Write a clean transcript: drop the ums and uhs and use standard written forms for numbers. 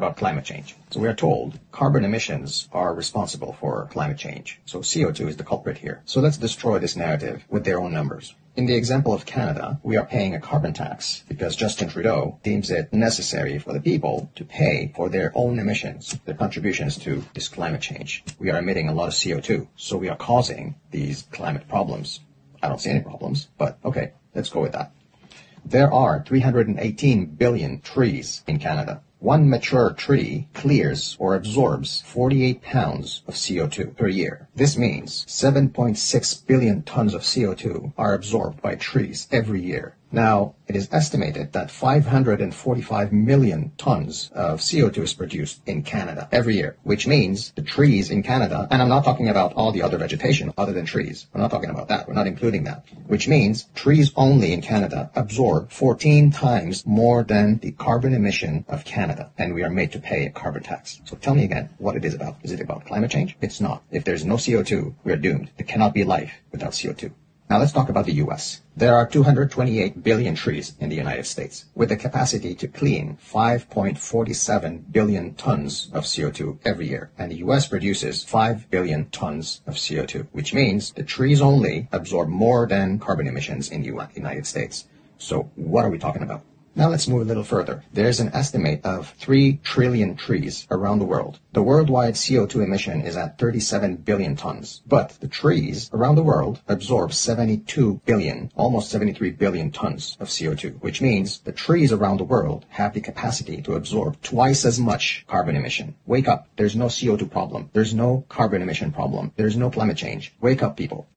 about climate change. So we are told carbon emissions are responsible for climate change. So CO2 is the culprit here. So let's destroy this narrative with their own numbers. In the example of Canada, we are paying a carbon tax because Justin Trudeau deems it necessary for the people to pay for their own emissions, their contributions to this climate change. We are emitting a lot of CO2, so we are causing these climate problems. I don't see any problems, but okay, let's go with that. There are 318 billion trees in Canada. One mature tree clears or absorbs 48 pounds of CO2 per year. This means 7.6 billion tons of CO2 are absorbed by trees every year. Now, it is estimated that 545 million tons of CO2 is produced in Canada every year, which means the trees in Canada, and I'm not talking about all the other vegetation other than trees. We're not talking about that. We're not including that, which means trees only in Canada absorb 14 times more than the carbon emission of Canada, and we are made to pay a carbon tax. So tell me again what it is about. Is it about climate change? It's not. If there's no CO2, we are doomed. There cannot be life without CO2. Now let's talk about the U.S. There are 228 billion trees in the United States, with the capacity to clean 5.47 billion tons of CO2 every year. And the U.S. produces 5 billion tons of CO2, which means the trees only absorb more than carbon emissions in the United States. So what are we talking about? Now let's move a little further. There's an estimate of 3 trillion trees around the world. The worldwide CO2 emission is at 37 billion tons. But the trees around the world absorb 72 billion, almost 73 billion tons of CO2, which means the trees around the world have the capacity to absorb twice as much carbon emission. Wake up. There's no CO2 problem. There's no carbon emission problem. There's no climate change. Wake up, people.